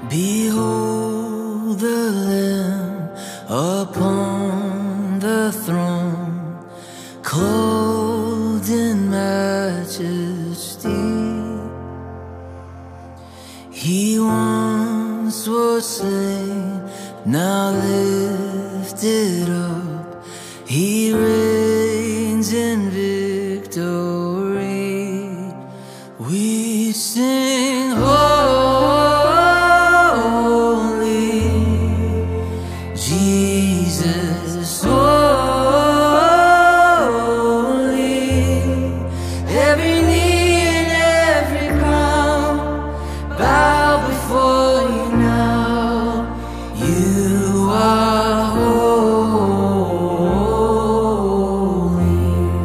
Behold the Lamb upon the throne, clothed in majesty. He once was slain, now lifted up. He reigns in victory. We sing holy, Jesus holy. Every knee and every crown bow before you now. You are holy.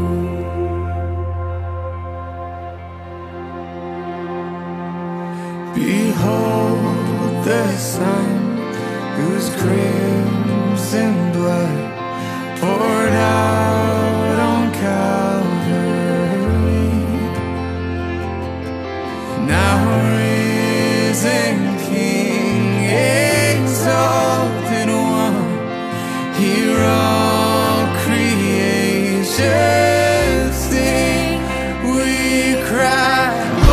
Behold the Son, whose crimson blood poured out on Calvary. Now risen King, exalted One, hear all creation sing. We cry,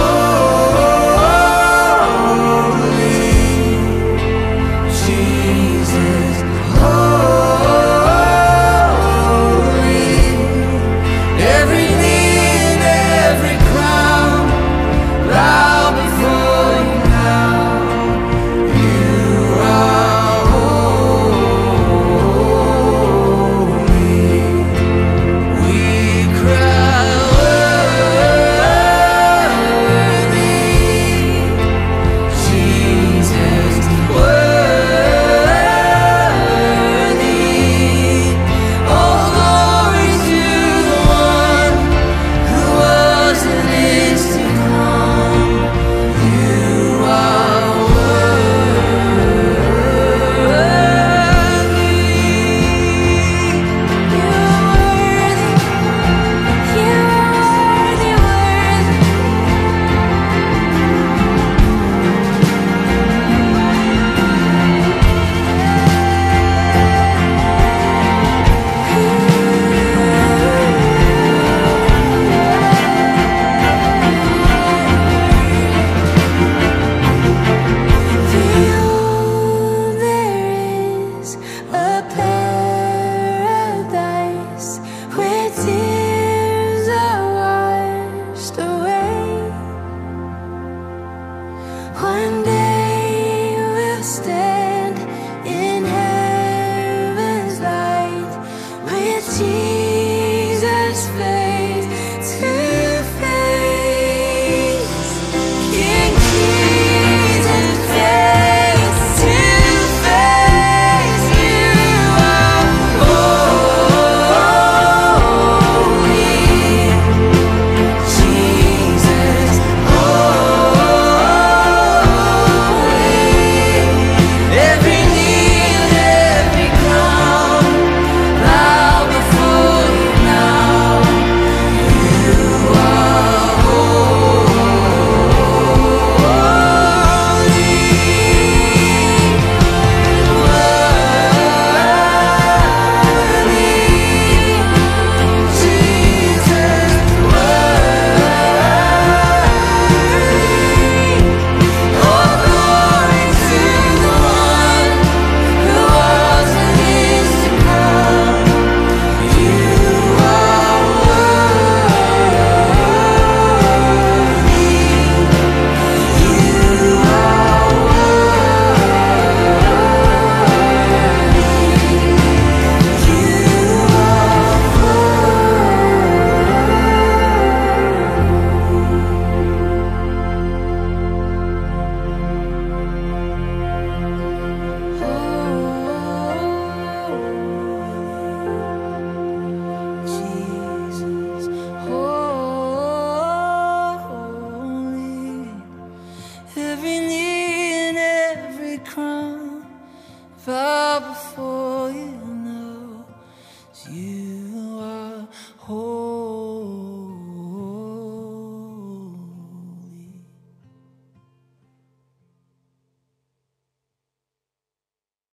one day we'll stand in heaven's light with Jesus face to face. King Jesus face to face. You are holy, Jesus every knee and every crown bow before you now. You are holy, worthy, Jesus worthy. All glory to the One who was and is to come. You are worthy. You are Jesus holy. Every knee and every crown bow before you now. It's you.